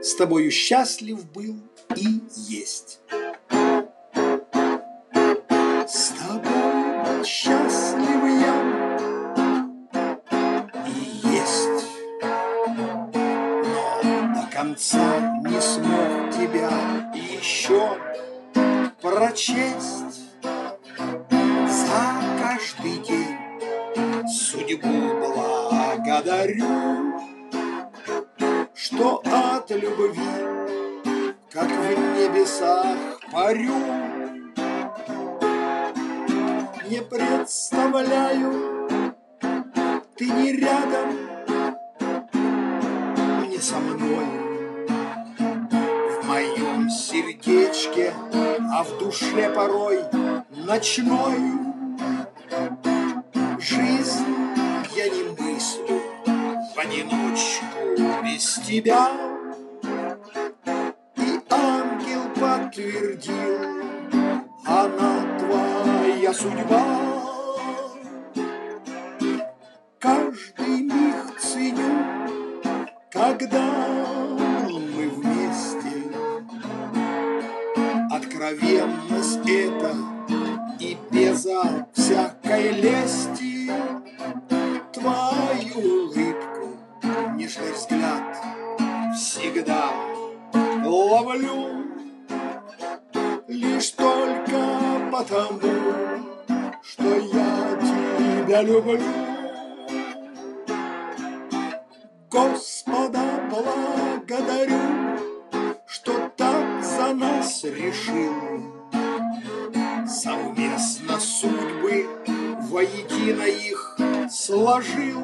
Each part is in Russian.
с тобою счастлив был и есть. С тобой был счастлив я и есть, но до конца не смог тебя еще прочесть. За каждый день судьбу благодарю, что от любви, как в небесах, парю. Не представляю, ты не рядом, не со мной, в моем сердечке, а в душе порой ночной. Жизнь я не мыслю в одиночку без тебя. И ангел подтвердил, она твоя судьба. Каждый миг ценю, когда мы вместе. Откровенность это и безо всякой лести. Твою улыбку, нежный взгляд всегда ловлю. Лишь только потому, что я тебя люблю. Господа благодарю, что так за нас решил. Совместно судьбы воедино их сложил.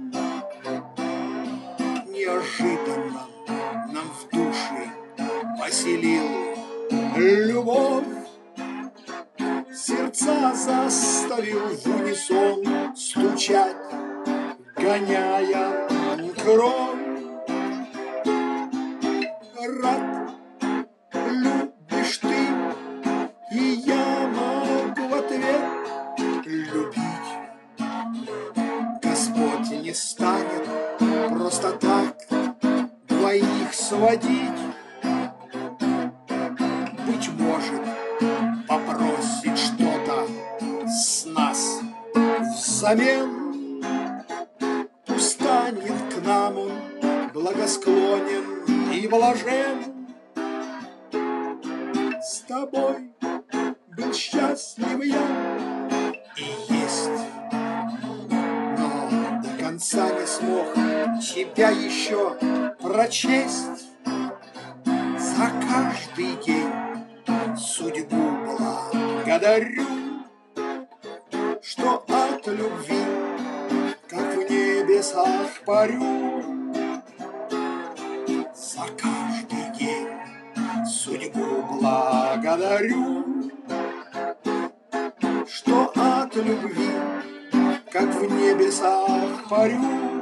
Неожиданно нам в душе поселил любовь. Сердца заставил в унисон стучать, гоняя кровь. Рад любишь ты, и я могу в ответ любить. Господь не станет просто так двоих сводить. Быть может, попросит что-то с нас взамен. Устанет к нам он благосклонен и блажен. С тобой был счастлив я и есть, но до конца не смог тебя еще прочесть. За каждый день судьбу благодарю, что от любви, как в небесах, парю. За каждый день судьбу благодарю, что от любви, как в небесах, парю.